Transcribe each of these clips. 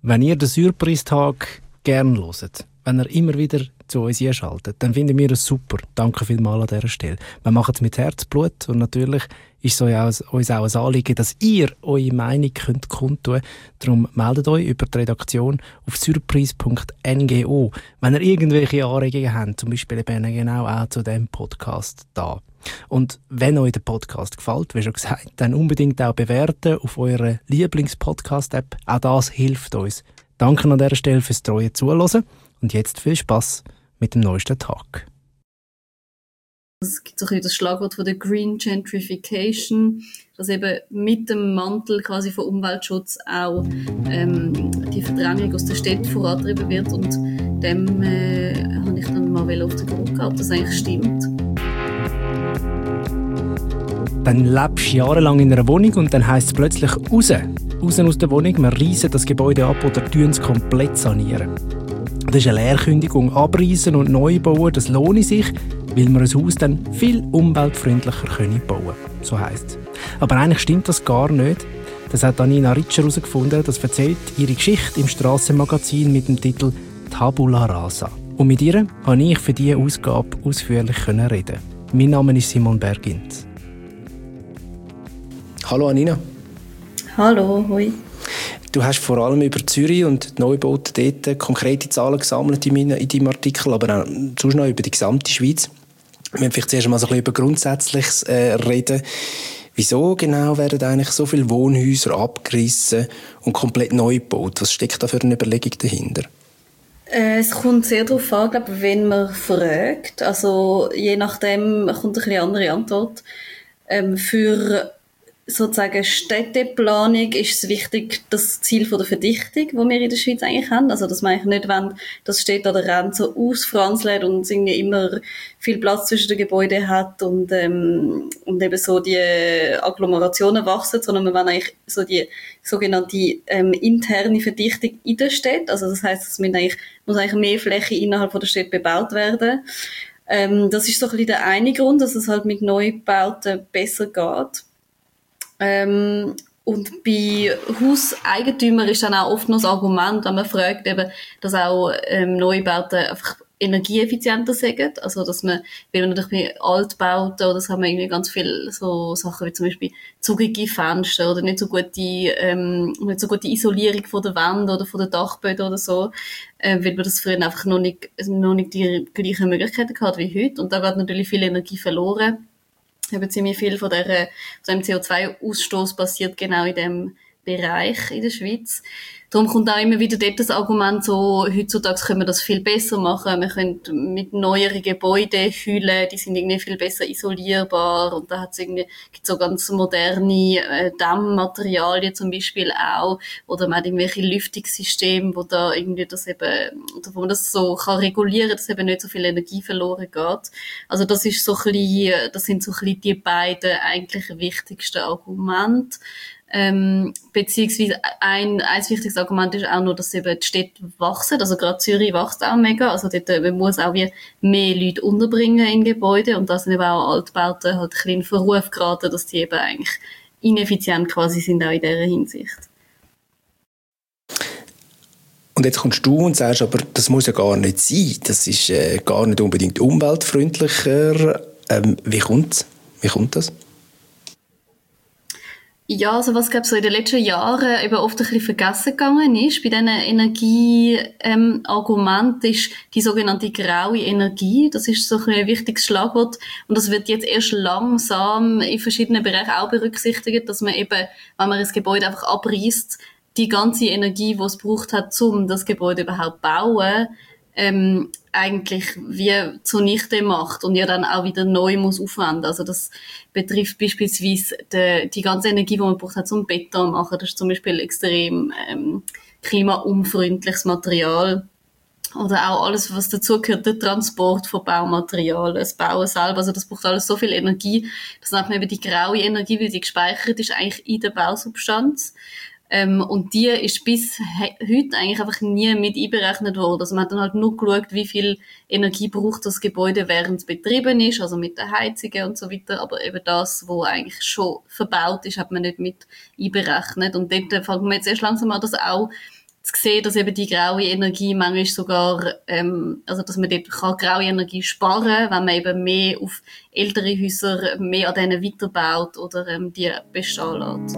Wenn ihr den Surprise-Tag gerne hört, wenn ihr immer wieder zu uns einschaltet, dann finden wir es super. Danke vielmals an dieser Stelle. Wir machen es mit Herzblut und natürlich ist es uns auch ein Anliegen, dass ihr eure Meinung kundtun könnt. Darum meldet euch über die Redaktion auf surprise.ngo, wenn ihr irgendwelche Anregungen habt, zum Beispiel eben genau auch zu diesem Podcast da. Und wenn euch der Podcast gefällt, wie schon gesagt, dann unbedingt auch bewerten auf eurer Lieblings-Podcast-App. Auch das hilft uns. Danke an dieser Stelle fürs treue Zuhören und jetzt viel Spass mit dem neuesten Tag. Es gibt so ein bisschen das Schlagwort von der Green Gentrification, dass eben mit dem Mantel quasi von Umweltschutz auch die Verdrängung aus der Stadt vorangetrieben wird und dem habe ich dann mal auf den Grund gehabt, ob das eigentlich stimmt. Dann lebst du jahrelang in einer Wohnung und dann heisst es plötzlich raus aus der Wohnung. Wir reissen das Gebäude ab oder tun es komplett sanieren. Das ist eine Leerkündigung. Abreißen und neu bauen, das lohnt sich, weil wir ein Haus dann viel umweltfreundlicher bauen können. So heisst es. Aber eigentlich stimmt das gar nicht. Das hat Anina Ritscher herausgefunden. Das erzählt ihre Geschichte im Strassenmagazin mit dem Titel «Tabula Rasa». Und mit ihr konnte ich für diese Ausgabe ausführlich reden. Mein Name ist Simon Bergint. Hallo Anina. Hallo, hoi. Du hast vor allem über Zürich und die Neubauten dort konkrete Zahlen gesammelt in deinem Artikel, aber auch sonst noch über die gesamte Schweiz. Wir werden vielleicht zuerst mal so ein bisschen über Grundsätzliches reden. Wieso genau werden eigentlich so viele Wohnhäuser abgerissen und komplett neu gebaut? Was steckt da für eine Überlegung dahinter? Es kommt sehr darauf an, glaube ich, wenn man fragt. Also je nachdem kommt eine bisschen andere Antwort. Für sozusagen Städteplanung ist es wichtig, das Ziel von der Verdichtung, das wir in der Schweiz eigentlich haben. Also, dass man eigentlich nicht wollen, dass Städte an der Rand so ausfranzeln und irgendwie immer viel Platz zwischen den Gebäuden hat und eben so die Agglomerationen wachsen, sondern wir wollen eigentlich so die sogenannte interne Verdichtung in der Stadt. Also, das heisst, es muss eigentlich mehr Fläche innerhalb von der Stadt bebaut werden. Das ist so ein bisschen der eine Grund, dass es halt mit Neubauten besser geht. Und bei Hauseigentümern ist dann auch oft noch das Argument, wenn man fragt, eben, dass auch Neubauten einfach energieeffizienter sind. Also, dass man, weil man natürlich bei Altbauten oder so haben wir irgendwie ganz viele so Sachen wie zum Beispiel zugige Fenster oder nicht so gute Isolierung von der Wände oder von den Dachböden oder so, weil man das früher einfach noch nicht die gleichen Möglichkeiten gehabt wie heute. Und da geht natürlich viel Energie verloren. Eben ziemlich viel von dem CO2-Ausstoß passiert genau in dem Bereich in der Schweiz. Darum kommt auch immer wieder dort das Argument so, heutzutage können wir das viel besser machen. Wir können mit neueren Gebäuden hüllen, die sind irgendwie viel besser isolierbar und da gibt's so ganz moderne Dämmmaterialien zum Beispiel auch, oder man hat irgendwelche Lüftungssysteme, wo da irgendwie das eben, wo man das so kann regulieren, dass eben nicht so viel Energie verloren geht. Also das sind so ein bisschen die beiden eigentlich wichtigsten Argumente. Beziehungsweise ein wichtiges Argument ist auch noch, dass eben die Städte wachsen. Also gerade Zürich wächst auch mega. Also dort man muss auch wie mehr Leute unterbringen in Gebäuden und da sind eben auch Altbauten halt ein bisschen in Verruf geraten, dass die eben eigentlich ineffizient quasi sind auch in dieser Hinsicht. Und jetzt kommst du und sagst, aber das muss ja gar nicht sein. Das ist gar nicht unbedingt umweltfreundlicher. Wie kommt das? Ja, also was glaube so in den letzten Jahren eben oft ein bisschen vergessen gegangen ist bei diesen Energieargumenten ist die sogenannte graue Energie. Das ist so ein wichtiges Schlagwort und das wird jetzt erst langsam in verschiedenen Bereichen auch berücksichtigt, dass man eben, wenn man das Gebäude einfach abreißt, die ganze Energie, die es braucht hat, um das Gebäude überhaupt zu bauen, eigentlich wie zunichte macht und ja dann auch wieder neu muss aufwenden. Also das betrifft beispielsweise die ganze Energie, die man braucht hat, zum Beton zu machen. Das ist zum Beispiel extrem klimaunfreundliches Material. Oder auch alles, was dazugehört, der Transport von Baumaterialien, das Bauen selber. Also das braucht alles so viel Energie. Das nennt man eben die graue Energie, weil sie gespeichert ist eigentlich in der Bausubstanz. Und die ist bis heute eigentlich einfach nie mit einberechnet worden. Also man hat dann halt nur geschaut, wie viel Energie braucht das Gebäude, während es betrieben ist, also mit den Heizungen und so weiter. Aber eben das, was eigentlich schon verbaut ist, hat man nicht mit einberechnet. Und dort fängt man jetzt erst langsam an, das auch zu sehen, dass eben die graue Energie manchmal sogar, also dass man dort kann graue Energie sparen kann, wenn man eben mehr auf ältere Häuser, mehr an denen weiterbaut oder die bestehen lässt.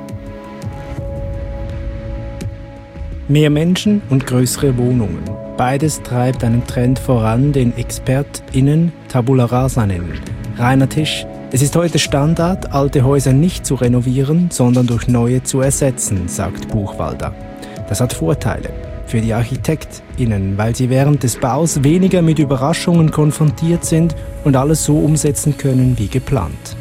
Mehr Menschen und größere Wohnungen. Beides treibt einen Trend voran, den ExpertInnen Tabula Rasa nennen. Reiner Tisch. Es ist heute Standard, alte Häuser nicht zu renovieren, sondern durch neue zu ersetzen, sagt Buchwalder. Das hat Vorteile. Für die ArchitektInnen, weil sie während des Baus weniger mit Überraschungen konfrontiert sind und alles so umsetzen können wie geplant.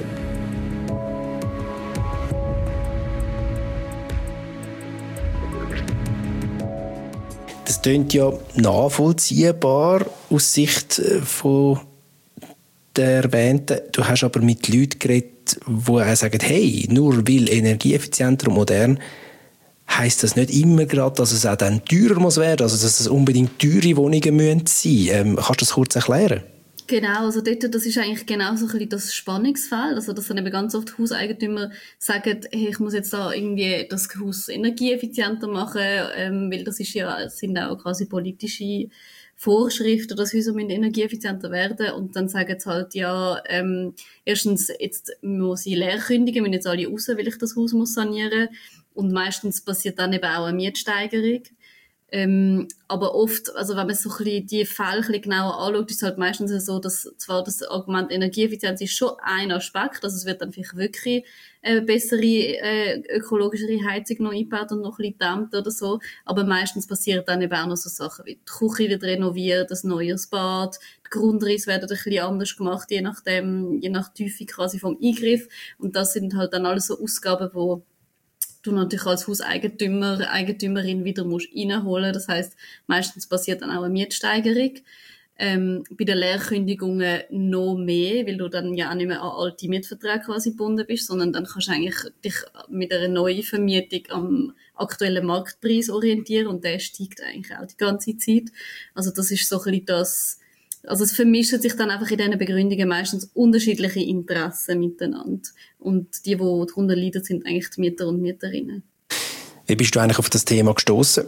Das klingt ja nachvollziehbar aus Sicht von der Erwähnten. Du hast aber mit Leuten geredet, die sagen, hey, nur weil energieeffizienter und modern, heisst das nicht immer gerade, dass es auch dann teurer muss werden, also dass es unbedingt teure Wohnungen müssen sein. Kannst du das kurz erklären? Genau, also dort, das ist eigentlich genau so ein bisschen das Spannungsfeld, also dass dann eben ganz oft Hauseigentümer sagen, hey, ich muss jetzt da irgendwie das Haus energieeffizienter machen, weil das sind auch quasi politische Vorschriften, dass Häuser energieeffizienter werden, und dann sagen sie halt, ja, erstens, jetzt muss ich leer kündigen, müssen jetzt alle raus, weil ich das Haus muss sanieren, und meistens passiert dann eben auch eine Mietsteigerung. Aber oft, also wenn man so ein bisschen die Fälle ein bisschen genauer anschaut, ist es halt meistens so, dass zwar das Argument Energieeffizienz ist schon ein Aspekt, also es wird dann vielleicht wirklich bessere, ökologischere Heizung noch eingebaut und noch ein bisschen gedämmt oder so, aber meistens passieren dann eben auch noch so Sachen wie die Küche wird renoviert, ein neues Bad, die Grundrisse werden ein bisschen anders gemacht, je nach Tiefe quasi vom Eingriff, und das sind halt dann alles so Ausgaben, wo du natürlich als Hauseigentümer, Eigentümerin wieder musst reinholen. Das heisst, meistens passiert dann auch eine Mietsteigerung. Bei den Leerkündigungen noch mehr, weil du dann ja auch nicht mehr an alte Mietverträge quasi gebunden bist, sondern dann kannst du eigentlich dich mit einer neuen Vermietung am aktuellen Marktpreis orientieren, und der steigt eigentlich auch die ganze Zeit. Also das ist so ein bisschen das, also es vermischen sich dann einfach in diesen Begründungen meistens unterschiedliche Interessen miteinander. Und die darunter leiden, sind eigentlich die Mieter und Mieterinnen. Wie bist du eigentlich auf das Thema gestoßen?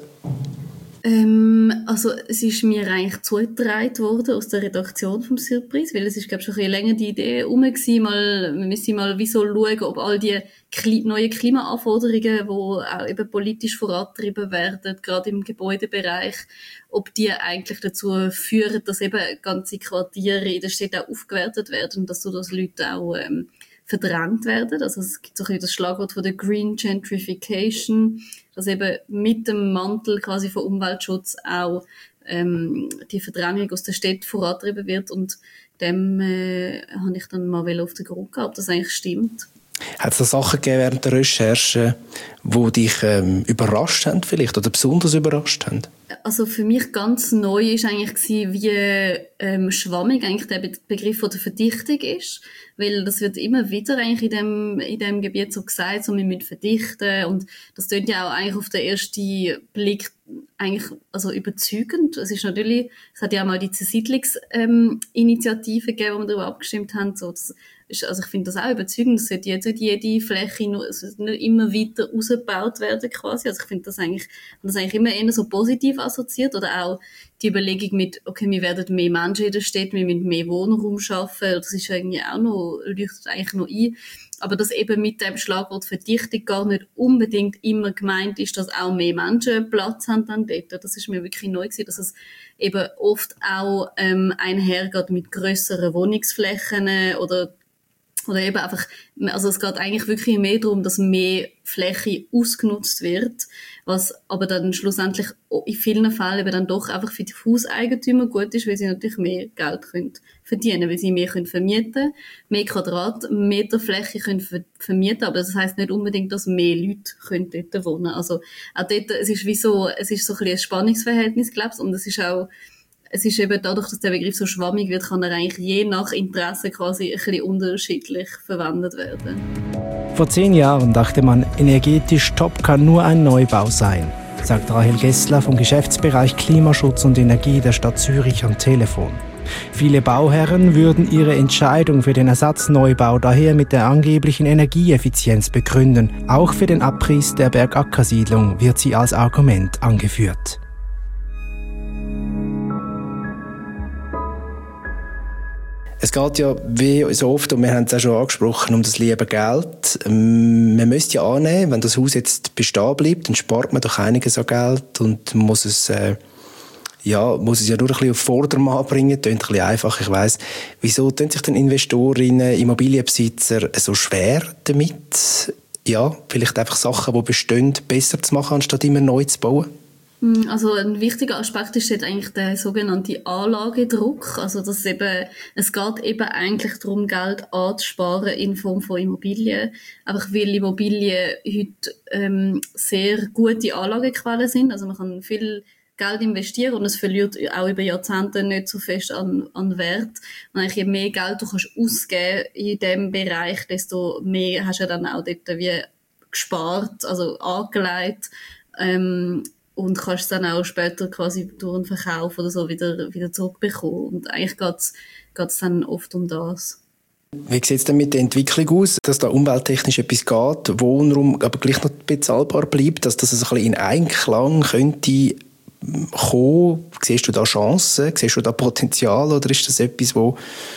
Also es ist mir eigentlich zugetragen worden aus der Redaktion vom Surprise, weil es ist, glaube ich, schon ein bisschen länger die Idee rum gewesen, wir müssen mal wieso schauen, ob all die neuen Klimaanforderungen, die auch eben politisch vorangetrieben werden, gerade im Gebäudebereich, ob die eigentlich dazu führen, dass eben ganze Quartiere in der Stadt auch aufgewertet werden und dass so das Leute auch verdrängt werden. Also es gibt so ein bisschen das Schlagwort von der Green Gentrification, dass eben mit dem Mantel quasi von Umweltschutz auch die Verdrängung aus der Stadt vorangetrieben wird, und dem habe ich dann mal auf den Grund gehabt, ob das eigentlich stimmt. Hat es da Sachen gegeben während der Recherche, die dich überrascht haben vielleicht oder besonders überrascht haben? Also für mich ganz neu ist eigentlich wie schwammig eigentlich der Begriff von der Verdichtung ist, weil das wird immer wieder eigentlich in dem Gebiet so gesagt, so wir müssen verdichten, und das klingt ja auch eigentlich auf den ersten Blick eigentlich also überzeugend. Es ist natürlich, es hat ja auch mal die Zersiedlungsinitiative gegeben, wo wir darüber abgestimmt haben, so das ist, also ich finde das auch überzeugend, es sollte jetzt nicht jede Fläche nur immer weiter ausgebaut werden quasi, also ich finde das eigentlich immer eher so positiv assoziiert, oder auch die Überlegung mit, okay, wir werden mehr Menschen in der Stadt, wir müssen mehr Wohnraum schaffen, das ist irgendwie auch noch, leuchtet eigentlich noch ein, aber dass eben mit dem Schlagwort Verdichtung gar nicht unbedingt immer gemeint ist, dass auch mehr Menschen Platz haben dann dort. Das ist mir wirklich neu gewesen, dass es eben oft auch einhergeht mit grösseren Wohnungsflächen oder eben einfach, also es geht eigentlich wirklich mehr darum, dass mehr Fläche ausgenutzt wird, was aber dann schlussendlich in vielen Fällen eben dann doch einfach für die Hauseigentümer gut ist, weil sie natürlich mehr Geld können verdienen, weil sie mehr können vermieten, mehr Quadratmeter Fläche können vermieten, aber das heisst nicht unbedingt, dass mehr Leute können dort wohnen. Also auch dort, es ist so ein bisschen ein Spannungsverhältnis, glaube ich, und es ist eben dadurch, dass der Begriff so schwammig wird, kann er eigentlich je nach Interesse quasi ein bisschen unterschiedlich verwendet werden. Vor 10 Jahren dachte man, energetisch top kann nur ein Neubau sein, sagt Rahel Gessler vom Geschäftsbereich Klimaschutz und Energie der Stadt Zürich am Telefon. Viele Bauherren würden ihre Entscheidung für den Ersatzneubau daher mit der angeblichen Energieeffizienz begründen. Auch für den Abriss der Bergackersiedlung wird sie als Argument angeführt. Es geht ja, wie so oft, und wir haben es auch schon angesprochen, um das liebe Geld. Man müsste ja annehmen, wenn das Haus jetzt bestehen bleibt, dann spart man doch einiges an Geld und muss es ja nur ein bisschen auf Vordermann bringen. Das klingt ein bisschen einfach, ich weiss. Wieso tun sich denn Investorinnen, Immobilienbesitzer so schwer damit, ja, vielleicht einfach Sachen, die bestehen, besser zu machen, anstatt immer neu zu bauen? Also ein wichtiger Aspekt ist jetzt eigentlich der sogenannte Anlagedruck. Also es geht eben eigentlich darum, Geld anzusparen in Form von Immobilien. Einfach weil Immobilien heute sehr gute Anlagequellen sind. Also man kann viel Geld investieren und es verliert auch über Jahrzehnte nicht so fest an Wert. Und eigentlich je mehr Geld du kannst ausgeben in diesem Bereich, desto mehr hast du dann auch dort wie gespart, also angelegt. Und kannst es dann auch später quasi durch einen Verkauf oder so wieder zurückbekommen. Und eigentlich geht's dann oft um das. Wie sieht es denn mit der Entwicklung aus, dass da umwelttechnisch etwas geht, Wohnraum aber gleich noch bezahlbar bleibt, dass das ein bisschen in Einklang könnte kommen? Siehst du da Chancen? Siehst du da Potenzial? Oder ist das etwas, wo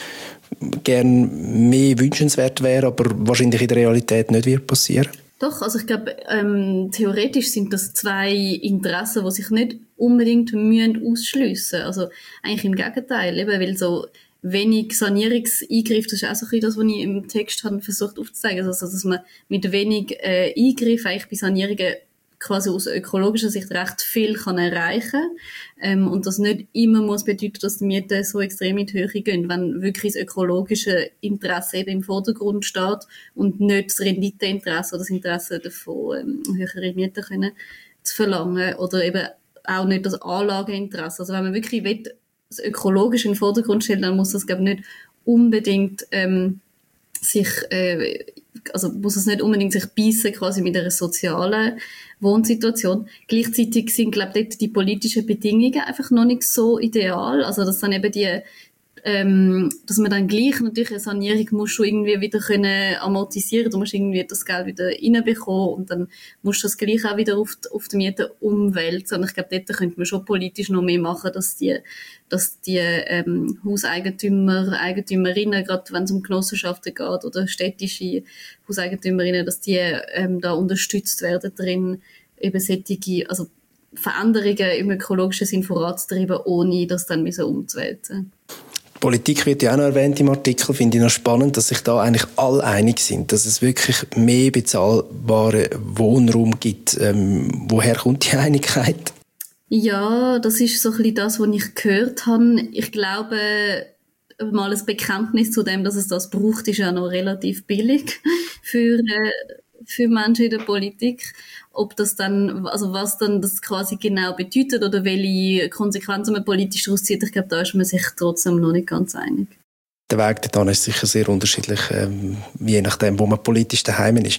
gerne mehr wünschenswert wäre, aber wahrscheinlich in der Realität nicht wird passieren? Doch, also ich glaube, theoretisch sind das zwei Interessen, die sich nicht unbedingt ausschliessen müssen. Also eigentlich im Gegenteil, eben, weil so wenig Sanierungseingriff, das ist auch so ein bisschen das, was ich im Text habe versucht aufzuzeigen, also dass man mit wenig Eingriff eigentlich bei Sanierungen quasi aus ökologischer Sicht recht viel kann erreichen und das nicht immer muss bedeuten, dass die Mieten so extrem in die Höhe gehen, wenn wirklich das ökologische Interesse eben im Vordergrund steht und nicht das Renditeinteresse oder das Interesse davon, höhere Mieten können zu verlangen oder eben auch nicht das Anlageinteresse. Also wenn man wirklich will, das Ökologische in den Vordergrund stellen, dann muss das, glaube ich, nicht unbedingt muss es nicht unbedingt sich beißen quasi mit einer sozialen Wohnsituation. Gleichzeitig sind, glaube ich, dort die politischen Bedingungen einfach noch nicht so ideal. Also, dass dann eben dass man dann gleich natürlich eine Sanierung musst du irgendwie wieder können amortisieren. Du musst irgendwie das Geld wieder reinbekommen und dann musst du das gleich auch wieder auf die Miete umwälzen. Und ich glaube, dort könnte man schon politisch noch mehr machen, dass die Eigentümerinnen, gerade wenn es um Genossenschaften geht oder städtische Hauseigentümerinnen, dass die da unterstützt werden drin, eben solche, also Veränderungen im ökologischen Sinn voranzutreiben, ohne das dann umzuwälzen. Politik wird ja auch noch erwähnt im Artikel, finde ich noch spannend, dass sich da eigentlich alle einig sind, dass es wirklich mehr bezahlbaren Wohnraum gibt. Woher kommt die Einigkeit? Ja, das ist so ein bisschen das, was ich gehört habe. Ich glaube, mal ein Bekenntnis zu dem, dass es das braucht, ist ja noch relativ billig für Menschen in der Politik. Ob das dann, also was dann das quasi genau bedeutet oder welche Konsequenzen man politisch daraus zieht, ich glaube, da ist man sich trotzdem noch nicht ganz einig. Der Weg dorthin ist sicher sehr unterschiedlich, je nachdem, wo man politisch daheim ist.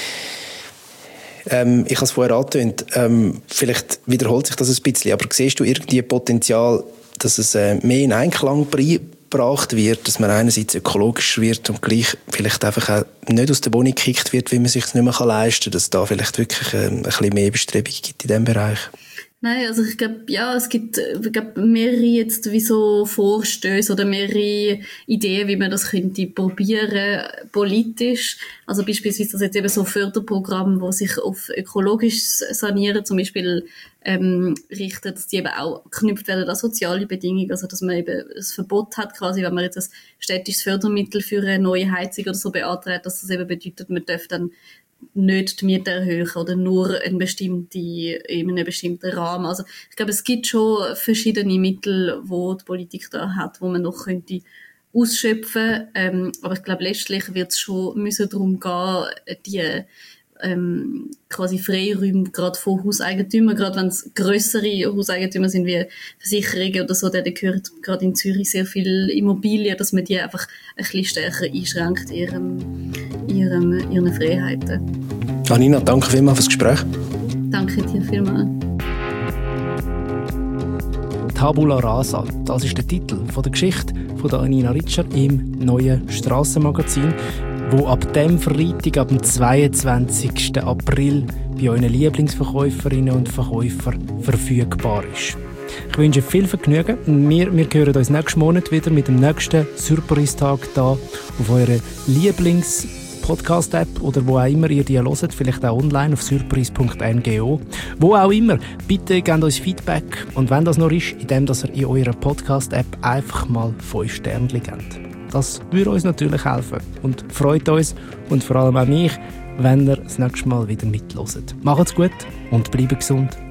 Ich habe es vorher angetönt, vielleicht wiederholt sich das ein bisschen, aber siehst du irgendwie Potenzial, dass es mehr in Einklang gebracht wird, dass man einerseits ökologisch wird und gleich vielleicht einfach auch nicht aus der Wohnung gekickt wird, wie man sich es nicht mehr leisten kann, dass es da vielleicht wirklich ein bisschen mehr Bestrebung gibt in diesem Bereich? Nein, also ich glaube, ja, es gibt mehrere jetzt wie so Vorstöße oder mehrere Ideen, wie man das könnte probieren politisch. Also beispielsweise das jetzt eben so Förderprogramme, die sich auf ökologisches Sanieren zum Beispiel richten, dass die eben auch geknüpft werden an soziale Bedingungen, also dass man eben ein Verbot hat quasi, wenn man jetzt ein städtisches Fördermittel für eine neue Heizung oder so beantragt, dass das eben bedeutet, man darf dann nicht die Miete erhöhen oder nur in einem bestimmten Rahmen. Also ich glaube, es gibt schon verschiedene Mittel, wo die Politik da hat, wo man noch könnte ausschöpfen. Aber ich glaube, letztlich wird es schon darum gehen, die quasi Freiräume gerade von Hauseigentümern, gerade wenn es grössere Hauseigentümer sind wie Versicherungen oder so, da gehört gerade in Zürich sehr viel Immobilien, dass man die einfach ein bisschen stärker einschränkt ihren Freiheiten. Anina, danke vielmals fürs Gespräch. Danke dir vielmals. Tabula Rasa. Das ist der Titel von der Geschichte von der Nina Ritscher im neuen Strassenmagazin, wo ab dem Freitag, ab dem 22. April bei euren Lieblingsverkäuferinnen und Verkäufern verfügbar ist. Ich wünsche viel Vergnügen. Wir hören uns nächsten Monat wieder mit dem nächsten Surprise-Tag da auf eurer Lieblings-Podcast-App oder wo auch immer ihr die hört, vielleicht auch online auf surprise.ngo. Wo auch immer, bitte gebt uns Feedback und wenn das noch ist, indem ihr in eurer Podcast-App einfach mal 5 Sterne gebt. Das würde uns natürlich helfen und freut uns und vor allem auch mich, wenn ihr das nächste Mal wieder mithört. Macht's gut und bleibt gesund.